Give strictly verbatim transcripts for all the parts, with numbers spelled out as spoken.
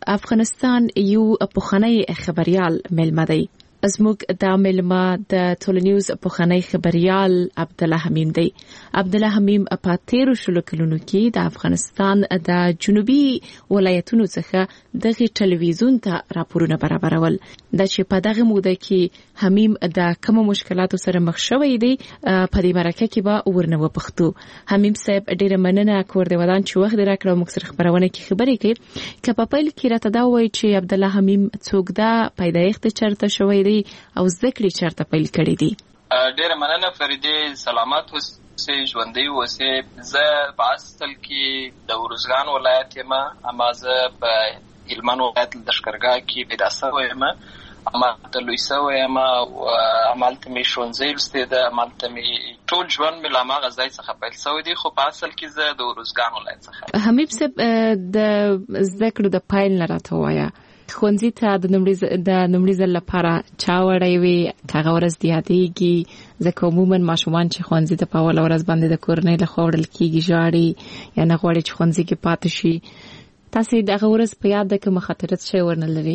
افغانستان یو پخوانی خبريال ملما دی. زموږ د ملما د ټولنیوز پخوانی خبريال عبد الله حمیم دی. عبد الله حمیم په تیرو شلو کلونو کې د افغانستان د جنوبي ولایتونو څخه دغه ټلویزیون ته راپورونه برابرول. د چې په دغه موده کې حمیم د کوم مشکلاتو سره مخ شوی دی په دې مرکه کې به ورنه وپختو. حمیم صاحب ډیره مننه کور دی ودان چې وخت راکړو موږ سره خبرونه کې خبرې کوي. که په پیل کې راته دا وایي چې عبد الله حمیم څوک دا پیدایښت چرته شوی دی او ذکر چرته پیل کړی دی؟ ډیره مننه فریدې، سلامات اوسې، ژوندۍ اوسې. زه په اصل کې د ورزګان ولایت یم، اما زه په هلمند ولایت د لښکرګاه کې پیدا شوی یم، همالته لوی شوی یم او همالته مې ښوونځی لوستی ده، همالته مې ټول ژوند مې له هماغه ځای څخه پیل شوی دی، خو په اصل کې زه د ورزګان ولایت څخه. حمید صاحب، د زده کړو د پیل نه راته وایه، ښوونځي ته د لومړي ځل لپاره چا وړی وي؟ که هغه ورځ دې یادېږي؟ ځکه عموما ماشومان چې ښوونځي ته په اوله ورځ باندې د کورنۍ لخوا وړل کېږي ژاړي یا نه غواړي چې ښوونځي کې پاتې شي. تاسې دغه ورځ په یاد ده که مخاطرت شی ورنه لري؟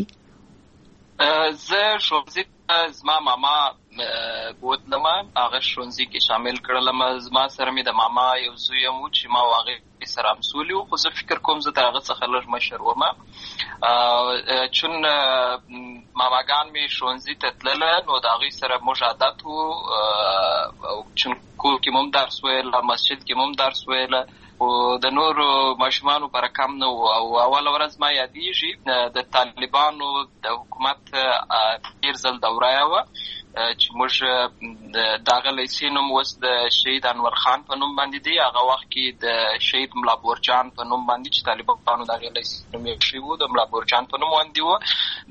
زه ښوونځي ته زما ماما بوتلم، هغه ښوونځي کې شامل کړلم. زما سره مې د ماما یو زوی هم و چې ما او هغې سره همسولي وو، خو زه فکر کوم زه د هغه څخه لږ مشر وم. چون ماماګان مې ښوونځي ته تلله نو د هغوی سره موږ عادت وو، چون کور کې مو هم درس ویله، مسجد کې مو هم درس ویله، او د نورو ماشومانو پر کم نه وو. او اوله ورځ ما یادېږي د طالبانو د حکومت تېر ځل دوره وه چې موږ د هغه لیسې نوم اوس د شهید انور خان په نوم باندې دی، هغه وخت کې د شهید ملا بورجان په نوم باندې چې طالبانو د هغې لیسې نوم یې کښې وو، د ملا بورجان په نوم باندې وه،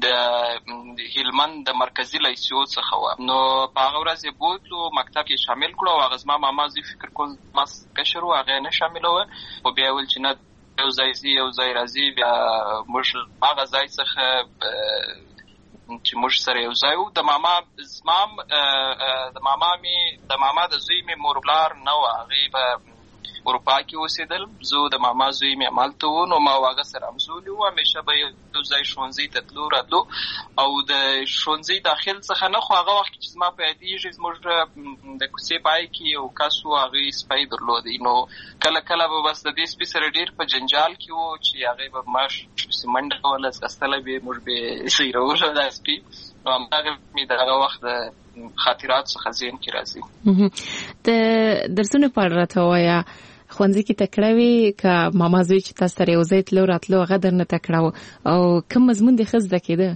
د هلمند د مرکزي لیسو څخه وه. نو په هغه ورځ یې بوتلو، مکتب کې شامل کړو او هغه زما ماما زه فکر کوم زما کشر و، هغه نه شاملوه، خو بیا یې ویل چې نه یو ځای ځي یو ځای راځي. بیا موږ هغه ځای څخه چې موږ سره یو ځای وو. د ماما زمام د ماما مې د ماما د زوی مې مور پلار نه وه، هغې په اروپا کې اوسېدل، زه د ماما زوی مې همالته وو، نو ما او هغه سره همزولي وو، همیشه به یو ځای ښوونځي ته تلو راتلو. او د ښوونځي داخل څخه نه، خو هغه وخت چې زما په یادېږي زموږ د کوڅې پای کې یو کس و، هغې سپی درلودی، نو کله کله به بس د دې سپي سره ډېر په جنجال کې وو چې هغې به ما منډه کوله، ځغستلی به یې، موږ به یې سیرولو دا سپي. نو همدغه مې د هغه وخت د خاطرات څخه ذهن کې راځي. د درسونو په اړه راته ووایه، ښوونځي کې تکړه وي که ماما زوی چې تاسو سره یو ځای تلو راتلو هغه درنه تکړه و، او کوم مضمون دې ښه زده کېده؟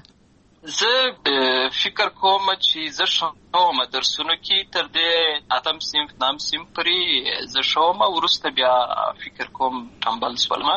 زه فکر کوم چې زه ښه وم درسونو کې، تر دې اتم صنف نهم صنف پورې زه ښه وم، وروسته بیا فکر کوم ټمبل شولم.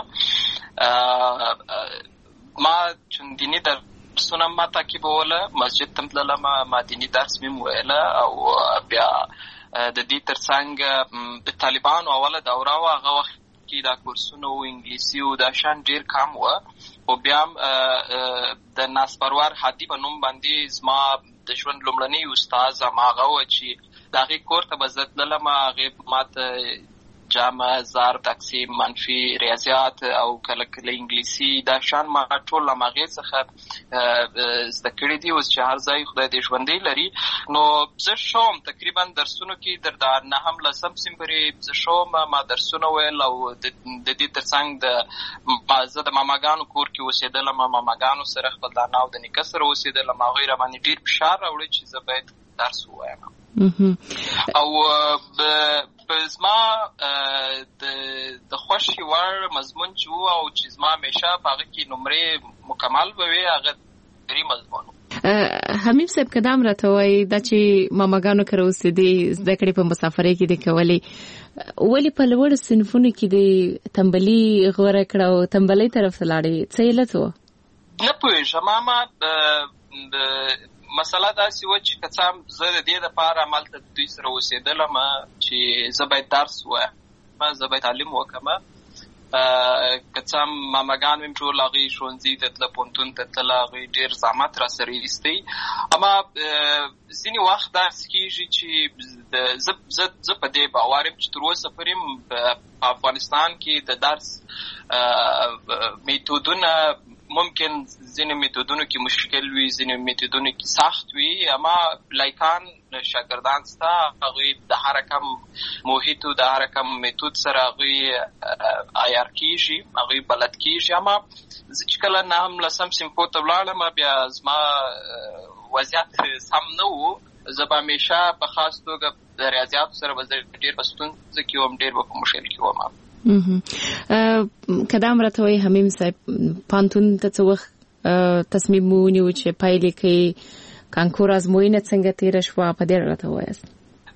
ما چون دیني درسونه ما تعقیبوله، مسجد ته تللم، ما دیني درس مې ویله، او بیا د دې ترڅنګ د طالبانو اوله دوره وه، هغه وخت کې دا کورسونه و، انګلیسي و، دا شیان ډېر کم وه. خو بیا هم د ناسپروار هادي په نوم باندې زما د ژوند لومړنی استاد هماغه وه چې د هغې کور ته به زه تللم، هغې ما ته جمع، ضرب، تقسیم، منفي، ریاضیات او کله کله انګلیسي، دا شیان ما ټول له هغې څخه زده کړي دي. اوس چې هر ځای خدای دې ژوندی لري، نو زه ښه وم تقریبا درسونو کې، در نهم لسم صنف پورې زه ښه وم، ما درسونه ویل. او د دې ترڅنګ د زه د ماماګانو کور کې اوسېدلم، ماماګانو سره خپل د انا او د نیکه سره اوسېدلم، هغوی راباندې ډېر فشار راوړی چې زه باید درس ووایم. او زما د خوښې وړ مضمون چې و او چې زما همیشه په هغه کې نمرې مکمل به وي، هغه دري مضمون و. حمیم صاحب، که دا هم راته وایي دا چې ماماګانو کره اوسېدې، زده کړې په مسافرۍ کې دې کولې، ولې په لوړو صنفونو کې دې تنبلي غوره کړه او تنبلۍ طرف ته لاړې؟ څه علت و؟ نه پوهېږم، ما د مسله داسې وه چې که څه هم زه د دې دپاره همالته دوی سره اوسېدلم چې زه باید درس ووایم، زه باید تعلیم وکړم. که څه هم ماماګان مې ټول هغوی ښوونځي ته تله، پوهنتون ته تله، هغوی ډېر زحمت را سره ایستی. اما ځینې وخت داسې کېږي چې زه زه په دې باور یم چې تر اوسه پورې په افغانستان کې د درس میتودونه ممکن ځینې میتودونو کې مشکل وي، ځینې میتودونو کې سخت وي، اما لایکان شاګردان ستا هغوی د هر کم محیط او د هر کم میتود سره هغوی عیار کېږي، هغوی بلد کېږي. اما زه چې کله نهم لسم صنفو ته ولاړم بیا زما وضعیت سم نه و، زه به همیشه په خاص توګه د ریاضیاتو سره به زه ډېر په ستونزه کې وم، ډېر به په مشکل کې وم. که دا هم راته وایي حمیم صاحب پوهنتون ته څه وخت تصمیم مو ونیو چې پایلې کوي، کانکور ازموینه څنګه تېره شوه، په دې راته ووایاست.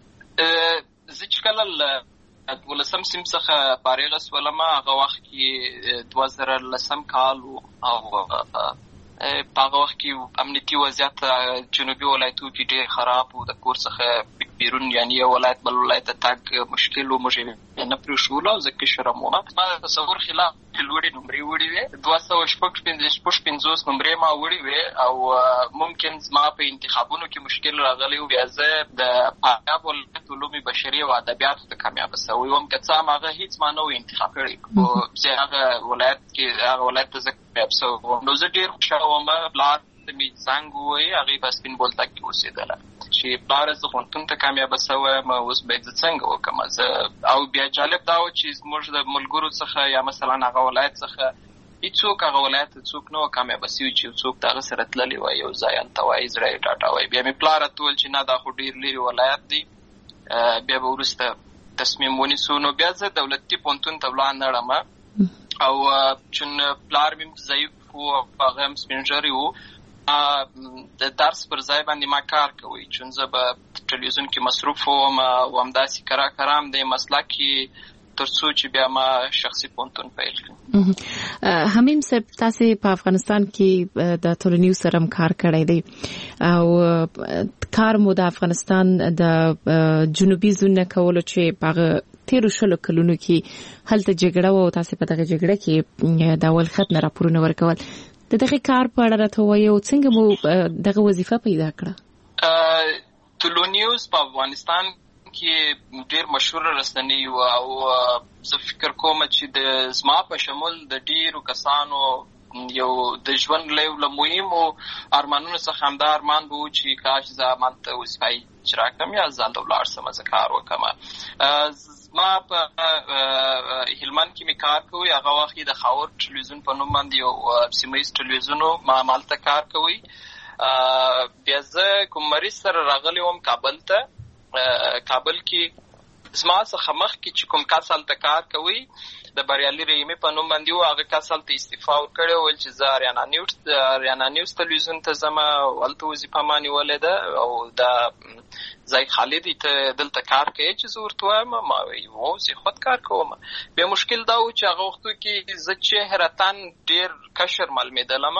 زه چې کله له دولسم صنف څخه فارغه شولم هغه وخت کې دوه زره لسم کال و او په هغه وخت کې امنیتي وضعیت جنوبي ولایتو کې ډېر خراب و، د کور څخه بیرون یعنې یو ولایت بل ولایت ته تګ مشکل و، موږ یې نه پرېښولو او زه کشر هم وم. ما د تصور خلاف لوړې نمرې وړې وې، دوه سوه شپږ پنځوس نمرې ما وړې وې او ممکن زما په انتخابونو کې مشکل راغلی و. بیا زه د فاریاب ولایت علوم بشري او ادبیاتو ته کامیابه سوی وم، که څه هم هغه هېڅ ما نه و انتخاب کړی، خو زه هغه ولایت کې هغه ولایت ته زه کامیاب سوی وم. نو زه ډېر خوشحاله وم. پلار ته مې زنګ ووایي، هغې په سپین بولدک کې اوسېدله چې پلاره زه پوهنتون ته کامیابه سوی یم، اوس باید زه څنګه وکړم. زه او بیا جالب دا و چې زموږ د ملګرو څخه یا مثلا هغه ولایت څخه هېڅوک هغه ولایت ته څوک نه و کامیابه سوي چې څوک د هغه سره تللی وای، یو ځای هلته وایي زړه یې ډاډه وایي. بیا مې پلار راته وویل چې نه دا خو ډېر لرې ولایت دی. بیا به وروسته تصمیم ونیسو. نو بیا زه دولتي پوهنتون ته ولاړ نړم او چون پلار مې ضعیف و، هغه هم سپین ږیری و، د درس پر ځای باندې ما کار کوي، چون زه به ټلویزیون کې مصروف وم او همداسې کرا کرام د مسلک کې تر څو چې بیا ما شخصي پوهنتون پیل کړم. حمیم صاحب تاسې په افغانستان کې د ټولنیوز سره هم کار کړی دی او کار مو د افغانستان د جنوبي زون نه کولو چې په تیرو شلو کلونو کې هلته جګړه و او تاسې په دغه جګړه کې د اول خط نه راپورونه ورکول. د دغه کار په اړه راته ووایئ او څنګه مو دغه وظیفه پیدا کړه؟ ټولنیوز په افغانستان کې ډېر مشهوره رسنۍ وه او زه فکر کوم چې د زما په شمول د ډېرو کسانو یو د ژوند له یو له مهمو ارمانونو څخه همدا ارمان به و چې کاش زه همالته وظیفه اجرا کړم یا زه هلته ولاړ شم، زه کار وکړم. ما په هلمند کې مې کار کوي، هغه وخت کې د خاور ټلویزیون په نوم باندې یو سیمه ییز ټلویزیون و، ما همالته کار کوي. بیا زه کوم مریض سره راغلی وم کابل ته. کابل کې زما څخه مخکې چې کوم کس هلته کار کوي د بریالي رحیمي په نوم باندې و، هغه کس هلته استعفا ورکړې ویل چې زه اریانا نیوز اریانا نیوز ټلویزیون ته ځم، هلته وظیفه ما نیولې ده او دا ځای خالي دی، ته دلته کار کوې؟ چې زه ورته وایم ما وایي هو زه خود کار کوم. بیا مشکل دا و چې هغه وختو کې زه چهرتاً ډېر کشر معلومېدلم.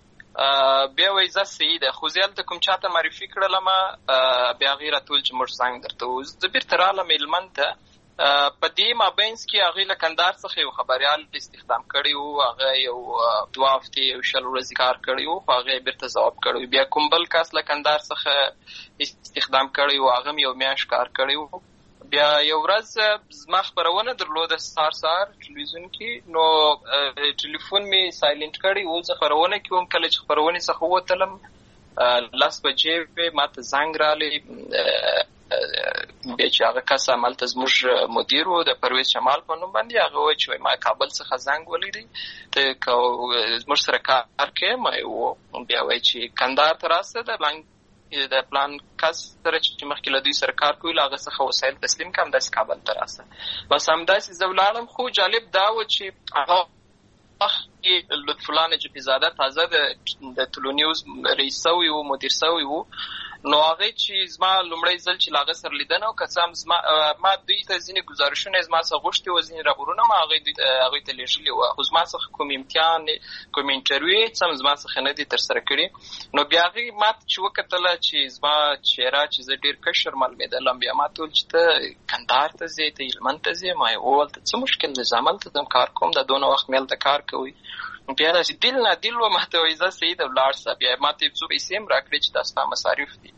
بیا وایي زه صحیح ده، خو زه هلته کوم چاته معرفي کړلم، بیا هغې راته ویل چې موږ زنګ درته وو. زه بېرته رالم هلمند ته. په دې مابینځ کې هغې له کندهار څخه یو خبریال استخدام کړی و، هغه یو دوه هفتې یو شل ورځې کار کړی و، خو هغه یې بېرته ځواب کړی و. بیا کوم بل کس له کندهار څخه استخدام کړی و، هغه هم یو میاشت کار کړی و. بیا یو ورځ زما خپرونه درلوده سهار سهار ټلویزیون کې، نو ټلیفون مې سایلنټ کړی و. زه خپرونه کې وم، کله چې خپرونې څخه ووتلم لس بجې وې، ما ته زنګ راغلی. بیا چې هغه کس همالته زموږ مدیر و د پرویز شمال په نوم باندې، هغه وایي چې ما کابل څخه زنګ ولیدی ته که زموږ سره کار کوې؟ ما یې و. بیا وایي چې کندهار ته راسه، د پلان د پلان کس سره چې مخکې له دوی سره کار کوي له هغه څخه وسایل تسلیم کړم، داسې کابل ته راسه. بس همداسې زه ولاړم. خو جالب دا و چې هغه وخت کې لطفالله نجفي تازه د ټولنیوز رئیس سوی و، مدیر سوی و. نو هغه چې زما لومړی ځل چې له هغه سره لیدنه او که څه هم زما ما دوی ته ځینې ګزارشونه یې زما څخه غوښتي وو، ځینې راپورونه ما هغوی ته لېږلي وو، خو زما څخه کوم امتحان کوم انټرویو یې څه هم زما څخه نه دي ترسره کړي. نو بیا هغې ما ته چې وکتله چې زما چهره چې زه ډېر کشر معلومېدلم، بیا ما ته ویل چې ته کندهار ته ځې، ته هلمند ته ځې؟ ما یې وویل ته څه مشکل دی، زه همالته ځم کار کوم، دا دونه وخت مې هلته کار کوي. بیا داسې دل نه دل و، ما ته وایي زه صحیح ده ولاړ شه. بیا ما ته یو څو پیسې هم راکړې چې دا ستا مصارف دي.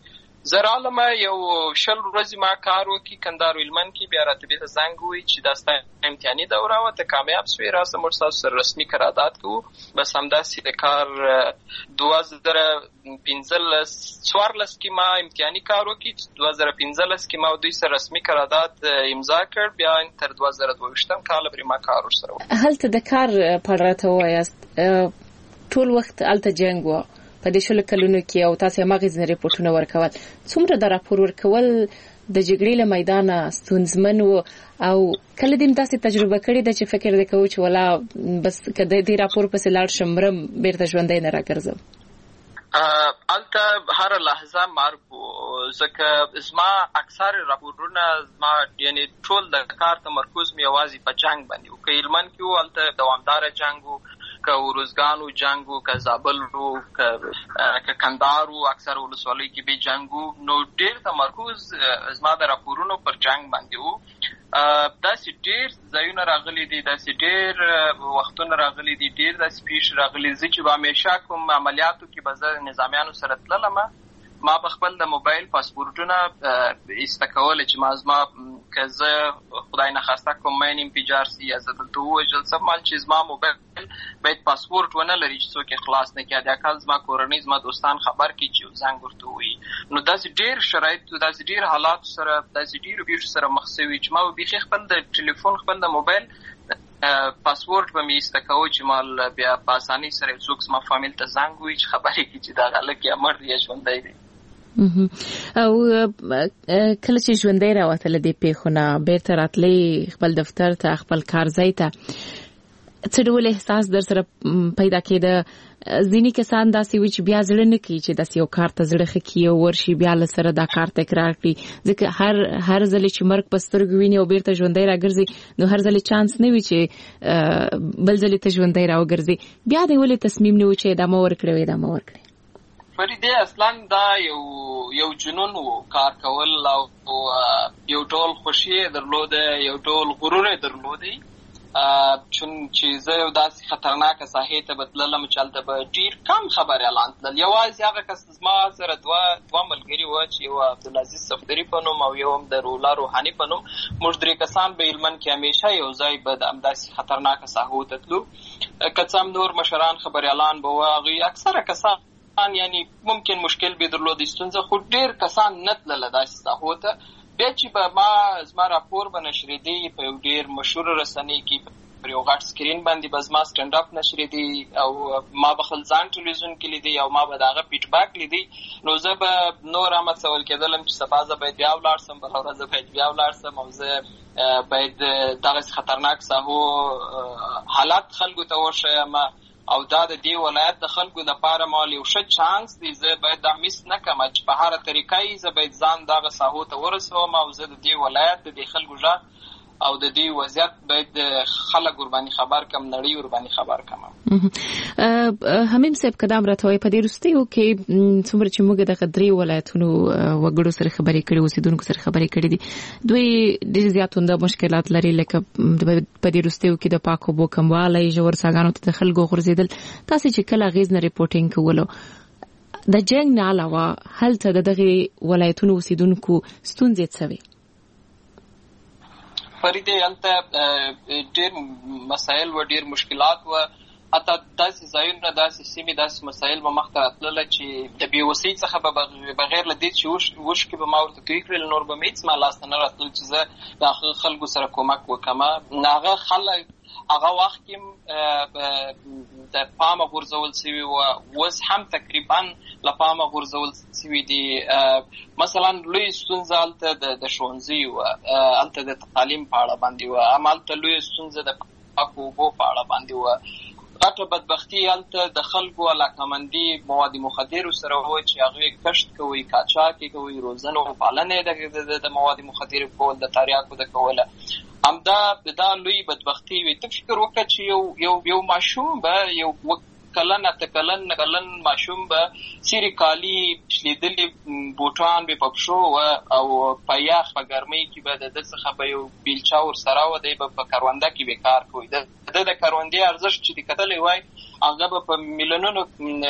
زه رالم یو شل ورځې ما کار وکړي کندهار هلمند کې، بیا راته بېرته زنګ ووایي چې دا ستا امتحاني دوره وه، ته کامیاب سوې، راسه موږ ستاسو سره رسمي قرارداد کوو. بس همداسې د کار دوه زره پنځلس څوارلس کې ما امتحاني کار وکړي، دوه زره پنځلس کې ما دوی سره رسمي قرارداد امضا کړ، بیا تر دوه زره دوه ویشتم کاله پرې ما کار ورسره وکړ. هلته د کار په اړه راته ووایاست، ټول وخت هلته جنګ و په دې شلو کلونو کې او تاسې هماغې ځینې ریپورټونه ورکول، څومره د راپور ورکول د جګړې له میدانه ستونزمن و او کله دې داسې تجربه کړې ده چې فکر دې کوو چې ولا بس که د دې راپور پسې لاړ شم مرم بیرته ژوندی نه راګرځم؟ الته هر لحظه مرګ و، ځکه زما اکثر راپورونه زما یعنی ټول د کار تمرکز مې یوازې په جنګ باندې و. که هلمند کې و هلته دوامداره جنګ و، که ارزګان و جنګ و، که زابل و، که کندهار و اکثر ولسوالیو کې به جنګ و، نو ډېر تمرکز زما د راپورونو پر جنګ باندې و. داسې ډېر ځایونه راغلي دي، داسې ډېر وختونه راغلي دي، ډېر داسې پیښې راغلي دي چې به همیشه کوم عملیاتو کې به زه نظامیانو سره تللم، ما به خپل د موبایل پاسپورټونه ایسته کوله چې ما زما که زه خدای نخواسته کوم مین انفجار سي یا زه دلته ووژل سم، مال چې زما موبایل باید پاسپورټ ونه لري چې څوک یې خلاص نه کړي، حداقل زما کورنۍ زما دوستان خبر کړي چې زنګ ورته ووایي. نو داسې ډېر شرایط، داسې ډېر حالاتو سره، داسې ډېرو پیښو سره مخ شوي چې ما به بیخي خپل د ټلیفون خپل د موبایل پاسپورټ به مې ایسته کوو چې مال بیا په اسانۍ سره یو څوک زما فامیل ته زنګ ووایي چې خبرې کړي چې دغه هلک یا مړ دی یا ژوندی دی. او کله چې ژوندی راوتله دې پیښو نه بیرته راتلی خپل دفتر ته، خپل کار ځای ته، څه ډول احساس در سره پیدا کېده؟ ځینې کسان داسې وي چې بیا زړه نه کوي چې داسې یو کار ته زړه ښه کړي او ورشي بیا له سره دا کار تکرار کړي، ځکه هر هر ځلې چې مرګ په سترګو ویني او بیرته ژوندی راګرځي نو هر ځلې چانس نه وي چې بل ځلې ته ژوندی راوګرځي. بیا دې ولې تصمیم نیو چې ادامه ورکړې وې ادامه ورکړې؟ فریدې اصلا دا یو یو جنون و کار کول، او یو ډول خوښي درلوده، یو ډول غرور درلودی، چون چې زه یو داسې خطرناکه ساحې ته به تللم چې هلته به ډېر کم خبریالان تلل. یوازې هغه کس زما سره دوه دوه ملګري وه چې یو عبدالعزیز صفدري په نوم او یو هم د رولا روحاني په نوم، موږ درې کسان به هلمند کې همیشه یو ځای به د همداسې خطرناکه ساحو ته تلو. که څه هم نور مشران خبریالان به وه، هغوی اکثره کسان یعنی ممکن مشکل به درلودی ستونزه، خو ډېر کسان نه تلله داسې ساحو ته. بیا چې به ما زما راپور به نشرېدی په یو ډېر مشهوره رسنۍ کې پر یو غټ سکرین باندې به زما سټنډ اپ نشرېدی او ما به خپل ځان ټلویزیون کې لیدی او ما به د هغه فیډباک لیدی، نو زه به نور همڅول کېدلم چې سبا زه باید بیا ولاړ سم، بله ورځ زه باید بیا ولاړ سم او زه باید دغسې خطرناک ساحو حالات خلکو ته وښیم او دا د دې ولایت د خلکو لپاره مال یو ښه چانس دی. زه باید دا میس نه کړم چې په هره طریقه یې زه باید ځان دغه ساحو ته ورسوم او زه د دې ولایت د دې خلکو غږ او د دې وضعیت باید خلک ورباندې خبر کم، نړۍ ورباندې خبر کم. حمیم صاحب قدم راته وایي په دې وروستیو کې څومره چې موږ دغه درې ولایتونو وګړو سره خبرې کړې، اوسېدونکو سره خبرې کړې دي، دوی ډېر زیات عمده مشکلات لري، لکه په دې وروستیو کې د پاکو اوبو کموالی، ژور څاګانو ته د خلکو غورځېدل. تاسې چې کله اغېز نه ریپورټینګ کولو د جنګ نه علاوه هلته د دغې ولایتونو اوسېدونکو ستونزې څه وې؟ فریدې هلته ډېر مسایل و، ډېر مشکلات و، حتی داسې ځایونه، داسې سیمې، داسې مسایل به مخته راتلله چې د بېوسۍ څخه به بغیر له دې چې اوښکې به ما ورته توی کړل نور به مې هېڅ ما لاسته نه راتلل چې زه د هغه خلکو سره کومک وکړم. هغه خلک هغه وخت کې د پامه غورځول شوي وو، اوس هم تقریبا له پامه غورځول شوي دي. مثلا لوی ستونزه هلته د ښوونځیو وه، هلته د تعلیم په اړه باندې وه، همالته لویه ستونزه د پاکو اوبو په اړه باندې وه. غټه بدبختي هلته د خلکو علاقمندي مواد مخدرو سره وه چې هغوی کښت کوي، قاچاق یې کوي، روزنه او پالنه یې د مواد مخدرو کول، د تریاکو د کوله. همدا دا لوی بدبختي وي. ته فکر وکړه چې یو یو یو ماشوم به یو کلن اته کلن کلن ماشوم به سیرې کالي شلیدلي بوټان به په پښو وه او په یخ په ګرمۍ کې به د ده څخه به یو بیلچه ورسره وه، دی به په کرونده کې به کار کوي. د ده د کروندې ارزښت چې دې کتلی وای هغه په میلیونونو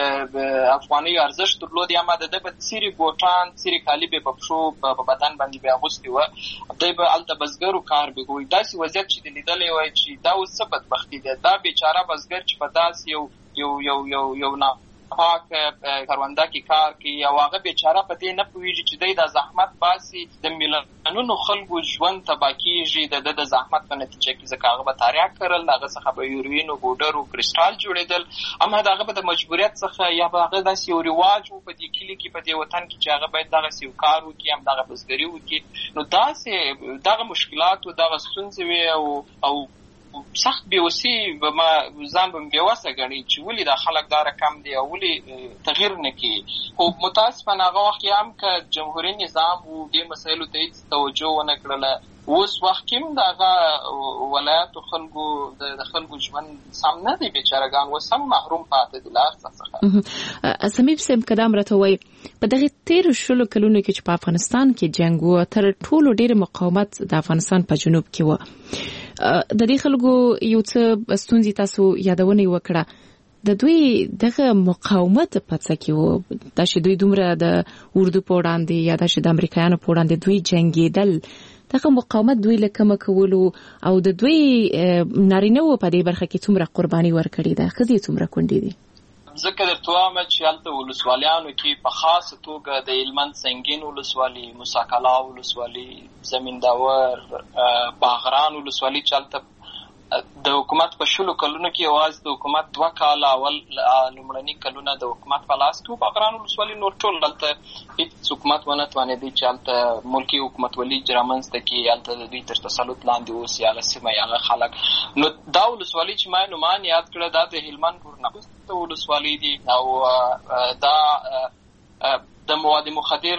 افغاني ارزښت درلود، یا ما د په سری بوټان سری کالی به په شو په بدن باندې به اغوستي و، دای به الته بزګرو کار به کوي. داسې وضعیت چې لیدلې وای چې دا اوس څه بدبختي ده، دا بیچاره بزګر چې په داس یو یو یو یو یو نه پاک کرونده کې کار کوي، او هغه بیچاره په دې نه پوهېږي چې دی د زحمت باسي، د میلیونونو خلکو ژوند تباه کېږي د د زحمت په نتیجه کې، ځکه هغه به تریاک کرل، هغه څخه به یوروین او بوډر او کرسټال جوړېدل، اما د هغه به د مجبوریت څخه یا به هغه داسې یو رواج و په دې کلي کې په دې وطن کې چې هغه باید دغسې یو کار وکړي، همدغه بزګري وکړي. نو داسې دغه مشکلات او دغه ستونزې وې او او سخت بېوسي به ما ځان به بېوسه ګڼي چې ولې دا خلک دا رقم دی او ولې تغییر نه کوي. خو متاسفانه هغه وخت هم که جمهوري نظام و دې مسایلو ته هېڅ توجه ونه کړله، اوس وخت کې هم د هغه ولایاتو خلکو د خلکو ژوند سم نه دی، بیچارهګان اوس هم محروم پاتې دي له هر څه څخه. سمیب صاحب که دا هم راته ووایي په دغې تېرو شلو کلونو کې چې په افغانستان کې جنګ و، تر ټولو ډېر مقاومت د افغانستان په جنوب کې و. د دې خلکو یو څه ستونزې تاسو یادونه وکړه، د دوی دغه مقاومت په څه کې و، دا چې دوی دومره د اردو په وړاندې یا دا چې د امریکایانو په وړاندې دوی جنګېدل، دغه مقاومت دوی له کومه کولو او د دوی نارینه‌وو په دې برخه کې څومره قرباني ورکړې ده، ښځې څومره کونډې دي؟ ځکه درته وایم چې هلته ولسوالیانو کې په خاصه توګه د هلمند سنګین ولسوالي، موسی کلا ولسوالي، زمین داور، باغران ولسوالي چې هلته د حکومت په شلو کلونو کې یوازې د حکومت دوه کاله اول لومړني کلونه د حکومت په لاس کې و. باغران ولسوالي نور ټول هلته هېڅ حکومت ونه توانېدی چې هلته ملکي حکومتولي رامنځته کړي، هلته د دوی تر تسلط لاندې اوسي هغه سیمه هغه خلک. نو دا ولسوالي چې ما نومان یاد کړه دا د هلمند ورنغوسته ولسوالي دي، او دا د مواد مخدر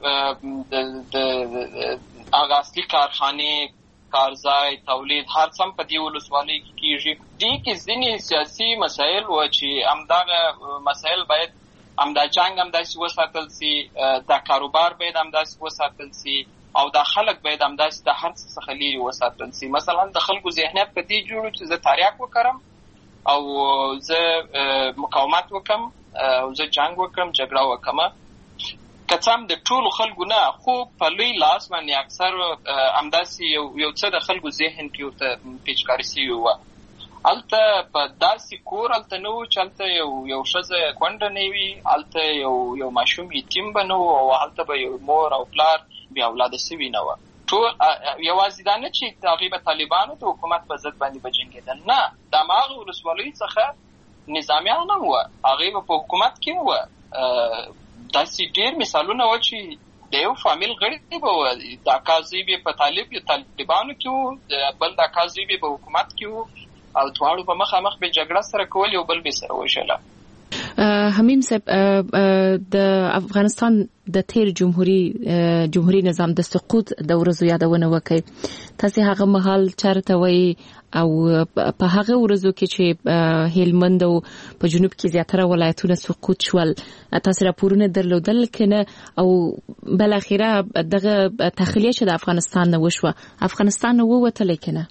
د هغه اصلي کارخانې، کارځای، تولید هر څه په دې ولسوالۍ کې کېږي. دې کې ځینې سیاسي مسایل و چې همدغه مسایل باید همدا جنګ همداسې وساتل سي، دا کاروبار باید همداسې وساتل سي، او دا خلک باید همداسې د هر څه څخه لرې وساتل سي. مثلا د خلکو ذهنیت په دې جوړ چې زه تریاک وکړم او زه مقاومت وکړم او زه جنګ وکړم، جګړه وکړم، که څه هم د ټولو خلکو نه، خو په لوی لاس باندې اکثر همداسې یو یو څه د خلکو ذهن کې ورته پیچکاري سوي وه. هلته په داسې کور هلته نه و چې هلته یو یو ښځه کونډه نه وي، هلته یو یو ماشوم یتیم به نه و، او هلته به یو مور او پلار بې اولاده سوي نه وه. ټول یوازې دا نه چې هغوی به طالبانو د حکومت په ضد باندې به جنګېدل، نه، د هماغه ولسوالیو څخه نظامیان هم وه، هغوی به په حکومت کې وه. داسې ډېر مثالونه و چې د یو فامیل غړي به وه، د اکا زوی به په طالب یا طالبانو کې و، بل د اکا زوی به په حکومت کې و، او دواړو به مخامخ به جګړه سره کول، یو بل به سره وژله. حمیم صاحب، د افغانستان د تیر جمهوریت جمهوریت نظام د سقوط د ورځو یادونه وکړئ. تاسو هغه مهال چارته وایي او په هغه ورځو کې چې هلمند او په جنوب کې زیاتره ولایتونه سقوط شول، تاسو راپورونه درلودل کنه، او بل اخیره دغه تخلیه چې د افغانستان نه وشوه، افغانستان نه ووتل کنه؟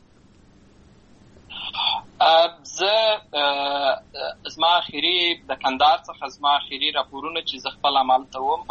زه زما اخیری د کندهار څخه زما اخیری راپورونه چې زه خپل عمل ته وم،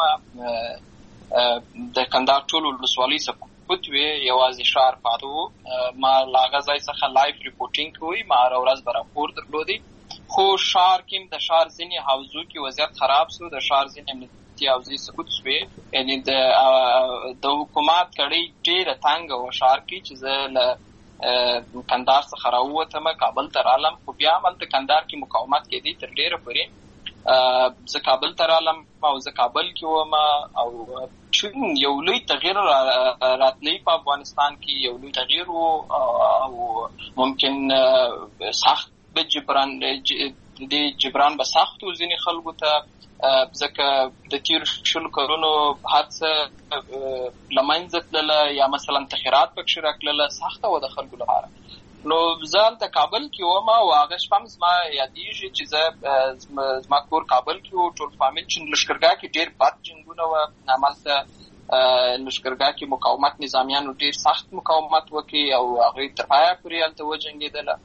د کندهار ټول ولسوالۍ سقوط وې، یوازې ښار پاته و. ما له هغه ځای څخه لایف ریپورټینګ کوي، ما هره ورځ به راپور درلودی. خو ښار کې د ښار ځینې حوزو کې وضعیت خراب سو، د ښار ځینې امنیتي حوزې سقوط سوې، یعنې د د حکومت کړۍ ډېره تنګه وه ښار کې چې زه له کندهار څخه راووتم، کابل ته رالم. خو بیا هم هلته کندهار کې مقاومت کېدی تر ډېره پورې. زه کابل ته رالم او زه کابل کې وم، او چون یو لوی تغییر راتلی په افغانستان کې، یو لوی تغییر و، او ممکن سخت به جبران د جبران به سخت و ځینې خلکو ته، ځکه د تېرو شلو کلونو هر څه له منځه تلله، یا مثلا تخیرات پکښې راتلله، سخته وه د خلکو لپاره. نو زه هلته کابل کې وم، او هغه شپه هم زما یادېږي چې زه زما کور کابل کې و، ټول فامیل چې لښکرګاه کې ډېر بد جنګونه وه، همالته لښکرګاه کې مقاومت نظامیانو ډېر سخت مقاومت وکړي، او هغوی تر پایه پورې هلته وجنګېدله.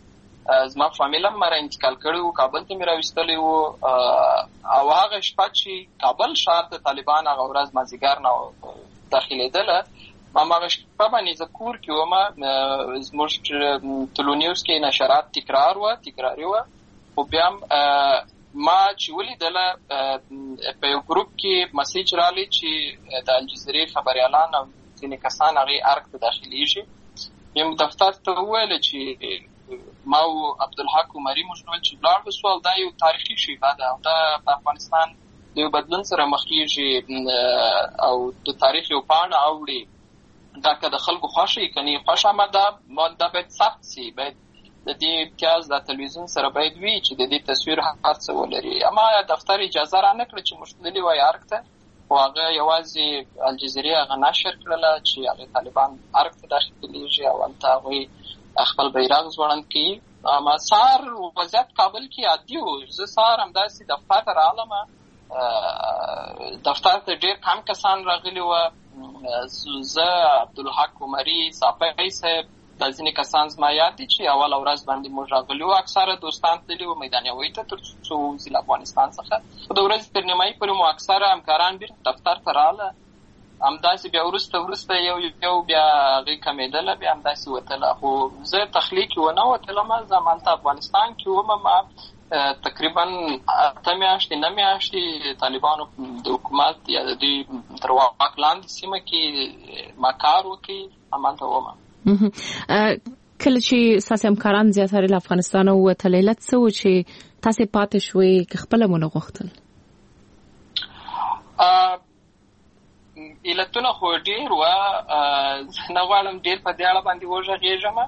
زما فامیل هم مره انتقال کړی وو، کابل ته مې راوستلی وو او هغه شپه چې کابل ښار د طالبان هغه ورځ مازدیګر نه داخلېدله ما هغه شپه باندې زه کور کې وم. زموږ تلونیوز کې نشرات تکرار وه تکراري وه، خو بیا هم ما چې ولیدله په یو ګروپ کې مسیج رالی چې د الجزیرې خبریالان او ځینې کسان هغې ارګ ته داخلیږي. یم دفتر ته وویله چې ما او عبدالحق عمري موږ ویل چې ولاړ به سو او دا یو تاریخي شیبه ده او دا په افغانستان د یو بدلون سره مخ کېږي او د تاریخ یو پاڼه اوړي. دا که د خلکو خوښه یې که نه یې خوښه، اما دا باید ثبت سي، باید د دې امتیاز د تلویزیون سره باید وي چې د دې تصویر هر څه ولري. اما دفتر اجازه را نه کړه چې موږ تللي وای ارګ ته، خو هغه یوازې الجزیرې هغه نشر کړله چې هغې طالبان ارګ ته داخلېږي او هلته هغوی خپل بیرغ ځوړند کوي. اما سهار وضعیت کابل کې عادي و. زه سهار همداسې دفتر ته راغلم، دفتر ته ډېر کم کسان راغلي وه. زه عبدالحق عمري صافی صاحب دا ځینې کسان زما یاد دي چې اوله ورځ باندې موږ راغلي وو. اکثره دوستان تللي وو میدان یوې ته تر څو ووځي له افغانستان څخه. خو د ورځې تر نیمایي پورې مو اکثره همکاران بېرته دفتر ته راغله. همداسې بیا وروسته وروسته یو یو بیا هغې کمېدله، بیا همداسې وتله. خو زه تخلیق کې ونه وتلم، زه همالته افغانستان کې وم. ما تقریبا اته میاشتې نه میاشتې طالبانو د حکومت یا د دوی تر واک لاندې سیمه کې ما کار وکړي، همالته وم. کله چې ستاسې همکاران زیاتره له افغانستانه ووتل، علت څه و چې تاسې پاتې شوې که خپله مو نه غوښتل؟ علتونه خو ډېر وه، نه غواړم ډېر په دې اړه باندې وغږېږم،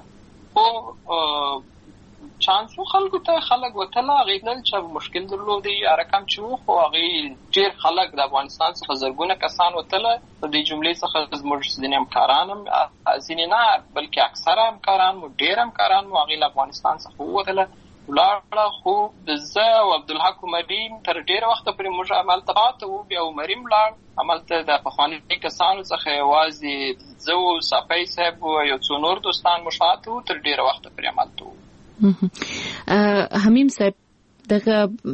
خو چانس و خلکو ته خلک وتله، هغې تلل چې مشکل درلودی هر کم چې و، خو هغې ډېر خلک د افغانستان څخه زرګونه کسان وتله. د دې جملې څخه زموږ ځینې همکاران هم، ځینې نه بلکې اکثره همکاران مو ډېر همکاران مو هغې له افغانستان څخه ووتله ولاړه. خو زه او عبدالحق عمري تر ډېره وخته پورې موږ همالته پاته وو. بیا عمري هم ولاړ، همالته د پخواني کسانو څخه یوازې زه و صافی صاحب و یو څو نور دوستان مو شاته وو، تر ډېره وخته پورې همالته وو. حمیم صاحب، دغه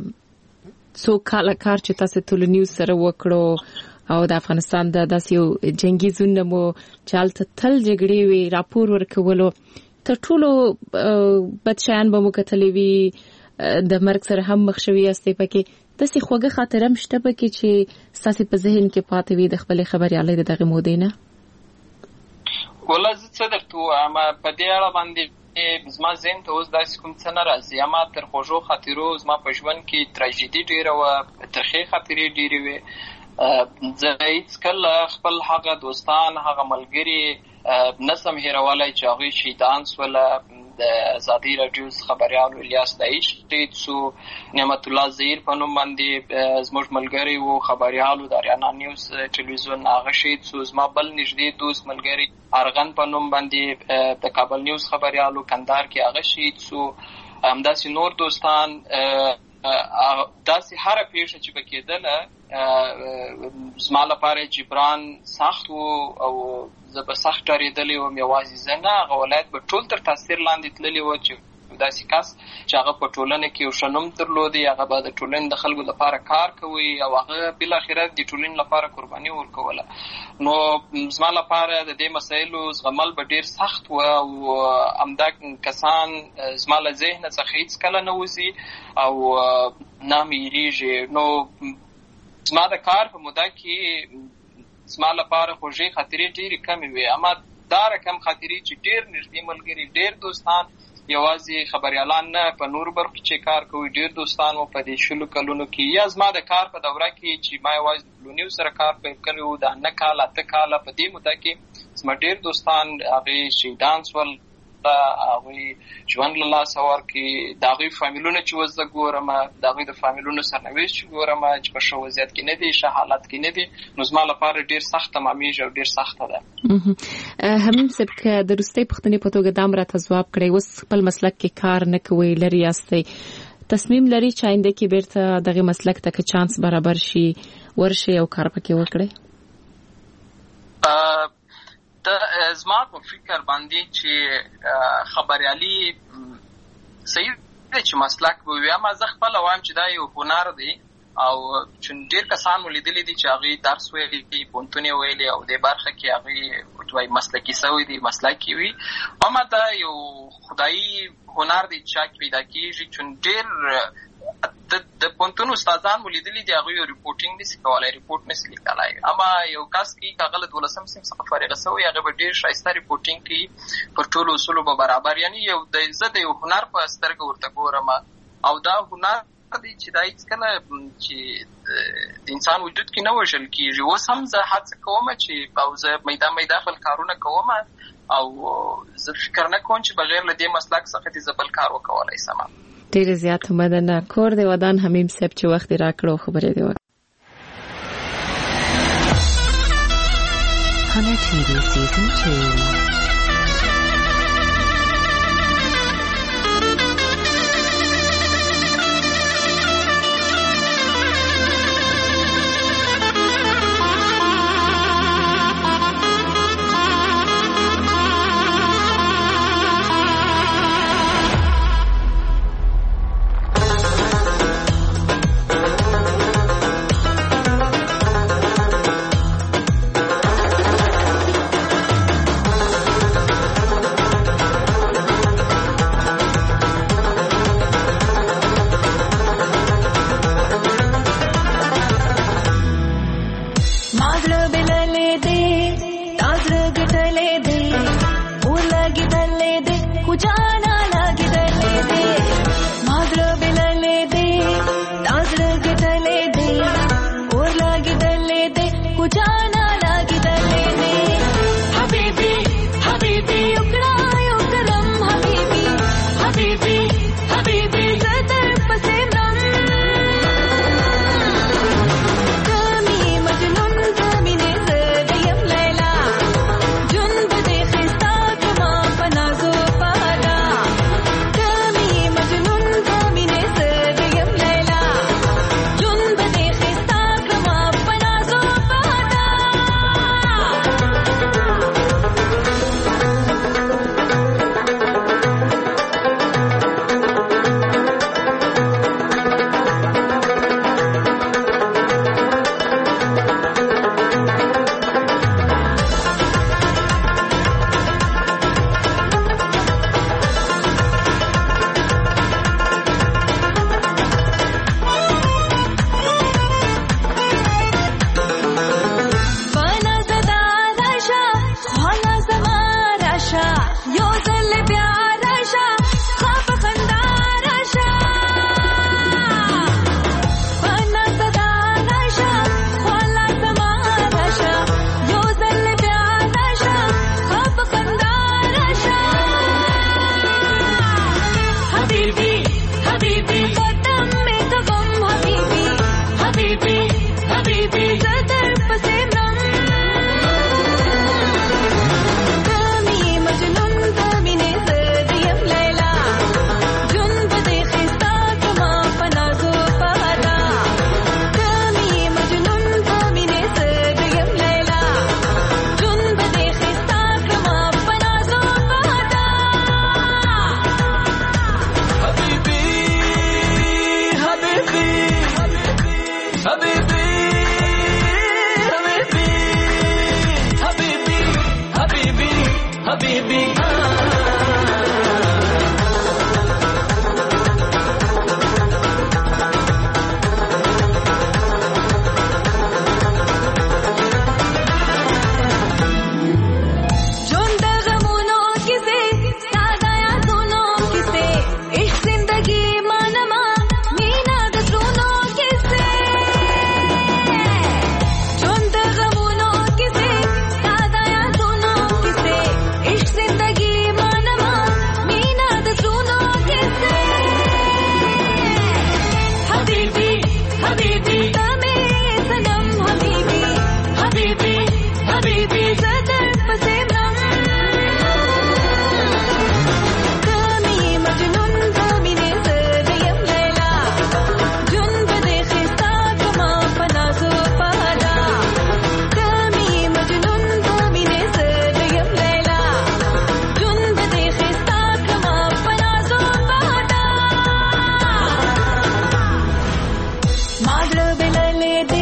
څو کاله کار چې تاسو تلونیوز سره وکړو او د افغانستان د داسې یو جنگي زون مو چې هلته تل جګړې وي، راپور ورکولو، تر ټولو بد شیان به مو کتلي وي، د مرګ سره هم مخ شوي یاستئ. پکې داسې خوږه خاطره هم شته پکې چې ستاسې په ذهن کې پاتې وي د خپلې خبریالۍ د دغې مودې نه؟ والله زه څه درته ووایم، په دې اړه باندې زما ذهن ته اوس داسې کوم څه نه راځي. اما تر خوږو خاطرو زما په ژوند کې تراژیدي ډېره وه، ترخې خاطرې ډېرې وې. زه هېڅکله خپل هغه دوستان، هغه ملګري نه شم هېرولی چې هغوی شهیدان شوله. د ازادي راډیو خبریال الیاس داعش شهید شو، نعمت الله زهیر په نوم باندې زموږ ملګری و خبریالو د اریانا نیوز ټلویزیون، هغه شهید شو. زما بل نږدې دوست ملګری ارغن په نوم باندې د کابل نیوز خبریالو کندهار کې هغه شهید شو. همداسې نور دوستان، داسې هره پیښه چې به کېدله زما لپاره جبران سخت و او زه به سخت ډارېدلی وم. یوازې زه نه، هغه ولایت به ټول تر تاثیر لاندې تللي وو چې داسې کس چې هغه په ټولنه کې یو ښه نوم درلودی، هغه به د ټولنې د خلکو لپاره کار کوي او هغه بالاخره د ټولنې لپاره قرباني ورکوله. نو زما لپاره د دې مسایلو زغمل به ډېر سخت و او همدا کسان زما له ذهنه څخه هېڅکله نه وځي او نه مې هېرېږي. نو زما د کار په موده کې زما لپاره خوږې خاطرې ډېرې کمې وې، اما دا رقم خاطرې چې ډېر نږدې ملګري، ډېر دوستان، یوازې خبریالان نه، په نورو برخو کې کار کوي، ډېر دوستان مو په دې شلو کلونو کې، یا زما د کار په دوره کې چې ما یوازې د تلونیوز سره کار پیل کړی و، د نه کاله اته کاله په دې موده کې زما ډېر دوستان هغې شهیدان شول، هغوی ژوند له لاسه ورکړي. د هغوی فامیلونه چې اوس زه ګورم، د هغوی د فامیلونو سرنوشت چې ګورم چې په ښه وضعیت کې نه دي، ښه حالت کې نه دي، نو زما لپاره ډېر سخت تمامېږي او ډېر سخته ده. حمیم صاحب، که د وروستۍ پوښتنې په توګه دا هم راته ځواب کړئ، اوس خپل مسلک کې کار نه کوئ، لرې یاستئ، تصمیم لري چې آینده کې بیرته دغې مسلک ته که چانس برابر شي ورشئ او کار پکې وکړئ؟ د زما په فکر باندې چې خبریالي صحیح دی چې مسلک به وي. اما زه خپله وایم چې دا یو هنر دی او چې ډېر کسان مو لیدلي دي چې هغوی درس ویلي دي، پوهنتون یې ویلي او دې برخه کې هغوی وایي مسلکي سوي دي، مسلکي وي. اما دا یو خدایي هنر دی چې چا کې پیدا کېږي چې ډېر د پوهنتون استادان مو لیدلي دي، هغوی یو ریپورټینګ نشي کولی، ریپورټ نشي لیکلی. اما یو کس کې که هغه له دولسم صنف څخه فارغه سوی، هغه به ډېر ښایسته ریپورټینګ کوي، پر ټولو اصولو به برابر. یعنې یو د زه د یو هنر په سترګه ورته ګورم او دا هنر دی چې دا هېڅکله چې د انسان وجود کې نه وژل کېږي. اوس هم زه هڅه کوم چې او زه میدا میدا خپل کارونه کوم او زه فکر نه کوم چې بغیر له دې مسلک څخه دې زه بل کار وکولی سم. ډېره زیاته مننه. کور دې ودان حمیم صاحب چې وخت یې راکړ او خبرې دې وکړې. Hunter ټي وي Season two. Madre Benale